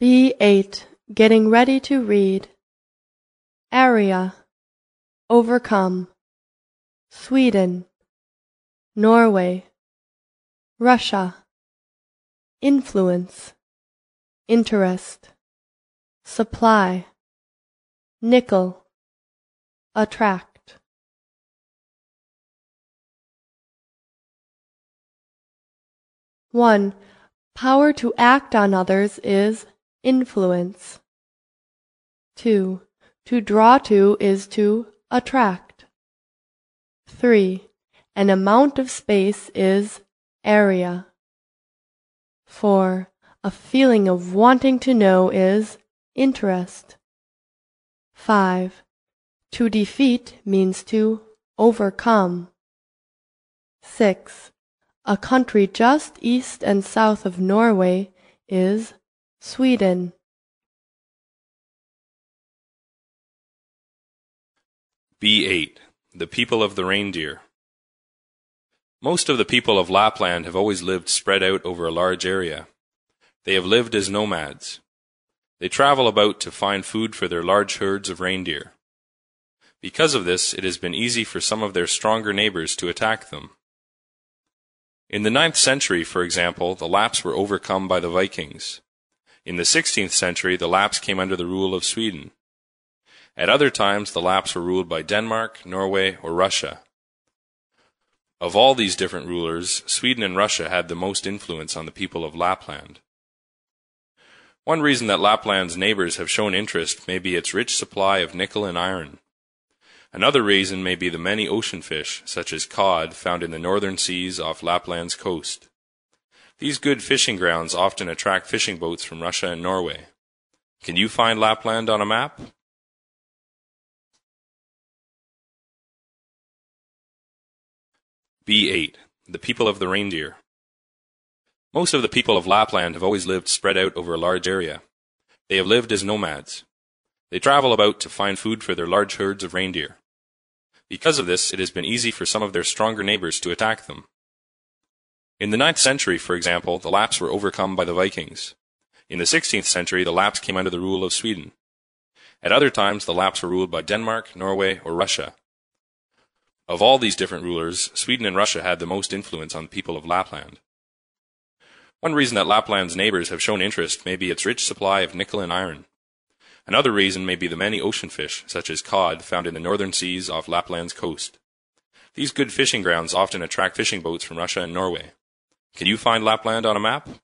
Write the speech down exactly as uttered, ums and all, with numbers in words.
B eight. Getting ready to read. Area. Overcome. Sweden. Norway. Russia. Influence. Interest. Supply. Nickel. Attract. one. Power to act on others is influence. two. To draw to is to attract. three. An amount of space is area. four. A feeling of wanting to know is interest. five. To defeat means to overcome. six. A country just east and south of Norway is Sweden. B eight. The people of the reindeer. Most of the people of Lapland have always lived spread out over a large area. They have lived as nomads. They travel about to find food for their large herds of reindeer. Because of this, it has been easy for some of their stronger neighbors to attack them. In the ninth century, for example, the Lapps were overcome by the Vikings. In the sixteenth century, the Lapps came under the rule of Sweden. At other times, the Lapps were ruled by Denmark, Norway, or Russia. Of all these different rulers, Sweden and Russia had the most influence on the people of Lapland. One reason that Lapland's neighbors have shown interest may be its rich supply of nickel and iron. Another reason may be the many ocean fish, such as cod, found in the northern seas off Lapland's coast. These good fishing grounds often attract fishing boats from Russia and Norway. Can you find Lapland on a map? B eight. The people of the reindeer. Most of the people of Lapland have always lived spread out over a large area. They have lived as nomads. They travel about to find food for their large herds of reindeer. Because of this, it has been easy for some of their stronger neighbors to attack them. In the ninth century, for example, the Lapps were overcome by the Vikings. In the sixteenth century, the Lapps came under the rule of Sweden. At other times, the Lapps were ruled by Denmark, Norway, or Russia. Of all these different rulers, Sweden and Russia had the most influence on the people of Lapland. One reason that Lapland's neighbors have shown interest may be its rich supply of nickel and iron. Another reason may be the many ocean fish, such as cod, found in the northern seas off Lapland's coast. These good fishing grounds often attract fishing boats from Russia and Norway. Can you find Lapland on a map?